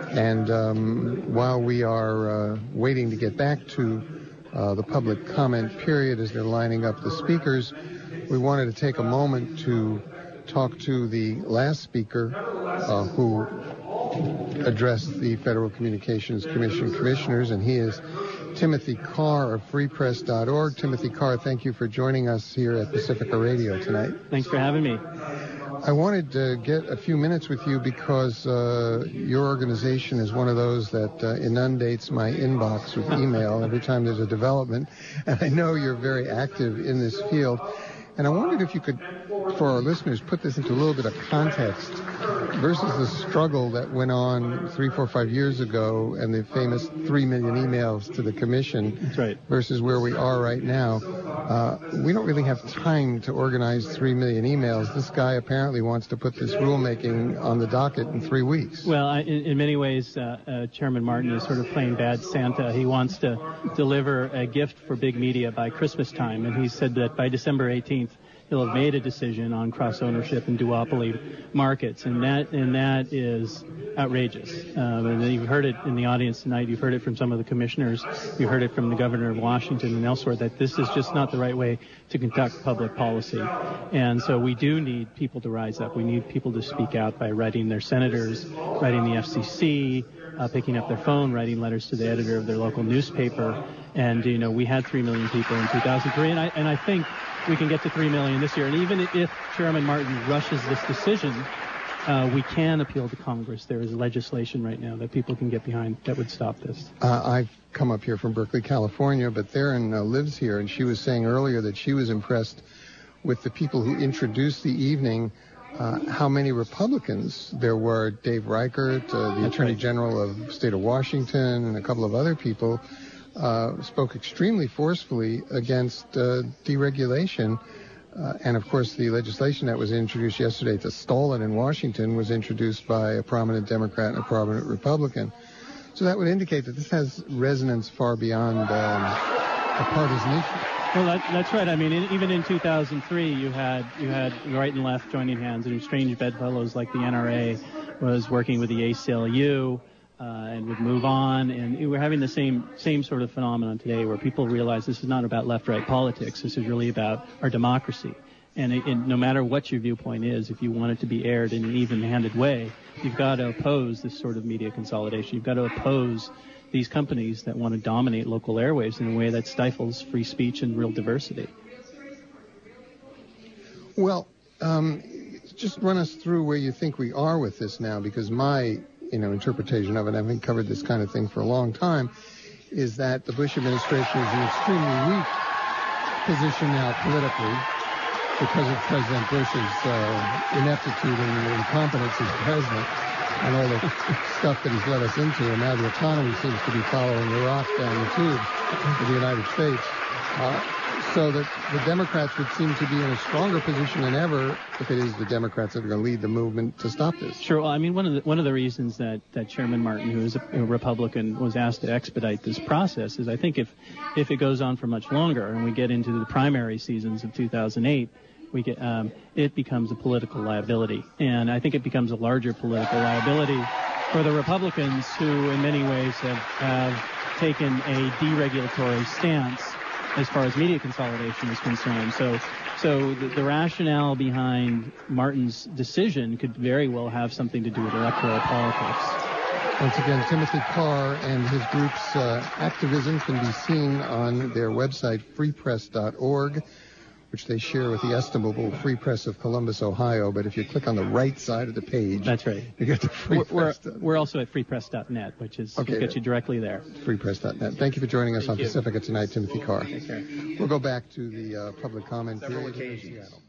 And while we are waiting to get back to the public comment period as they're lining up the speakers, we wanted to take a moment to talk to the last speaker who addressed the Federal Communications Commission commissioners, and he is Timothy Carr of freepress.org. Timothy Carr, thank you for joining us here at Pacifica Radio tonight. Thanks for having me. I wanted to get a few minutes with you because your organization is one of those that inundates my inbox with email every time there's a development, and I know you're very active in this field. And I wondered if you could, for our listeners, put this into a little bit of context versus the struggle that went on 3, 4, 5 years ago and the famous 3 million emails to the commission. That's right. Versus where we are right now. We don't really have time to organize 3 million emails. This guy apparently wants to put this rulemaking on the docket in 3 weeks. Well, in many ways, Chairman Martin is sort of playing bad Santa. He wants to deliver a gift for big media by Christmas time, and he said that by December 18th, he'll have made a decision on cross-ownership and duopoly markets, and that is outrageous. And you've heard it in the audience tonight. You've heard it from some of the commissioners. You heard it from the governor of Washington and elsewhere that this is just not the right way to conduct public policy. And so we do need people to rise up. We need people to speak out by writing their senators, writing the FCC, picking up their phone, writing letters to the editor of their local newspaper. And, we had 3 million people in 2003, and I think we can get to 3 million this year. And even if Chairman Martin rushes this decision, we can appeal to Congress. There is legislation right now that people can get behind that would stop this. I've come up here from Berkeley, California, but Theron lives here, and she was saying earlier that she was impressed with the people who introduced the evening, how many Republicans there were. Dave Reichert, the Attorney General of the state of Washington, and a couple of other people spoke extremely forcefully against deregulation. And, of course, the legislation that was introduced yesterday to stall it in Washington was introduced by a prominent Democrat and a prominent Republican. So that would indicate that this has resonance far beyond a partisan issue. Well, that's right. I mean, even in 2003, you had right and left joining hands, and strange bedfellows like the NRA was working with the ACLU. And would move on, and we're having the same sort of phenomenon today where people realize this is not about left-right politics. This is really about our democracy. And no matter what your viewpoint is, if you want it to be aired in an even-handed way, you've got to oppose this sort of media consolidation. You've got to oppose these companies that want to dominate local airwaves in a way that stifles free speech and real diversity. Well, just run us through where you think we are with this now, because my interpretation of it, having covered this kind of thing for a long time, is that the Bush administration is in an extremely weak position now politically because of President Bush's ineptitude and incompetence as president and all the stuff that he's led us into. And now the economy seems to be following Iraq down the tube of the United States. So that the Democrats would seem to be in a stronger position than ever if it is the Democrats that are going to lead the movement to stop this. Sure. Well, I mean, one of the reasons that Chairman Martin, who is a Republican, was asked to expedite this process is I think if it goes on for much longer and we get into the primary seasons of 2008, it becomes a political liability. And I think it becomes a larger political liability for the Republicans who in many ways have taken a deregulatory stance as far as media consolidation is concerned. So the rationale behind Martin's decision could very well have something to do with electoral politics. Once again, Timothy Carr and his group's activism can be seen on their website, freepress.org, which they share with the estimable Free Press of Columbus, Ohio. But if you click on the right side of the page, that's right, you get the Free Press. We're also at freepress.net, which is will get you directly there. Freepress.net. Thank you for joining us on Pacifica tonight, Timothy Carr. Take care. We'll go back to the public comment period in Seattle.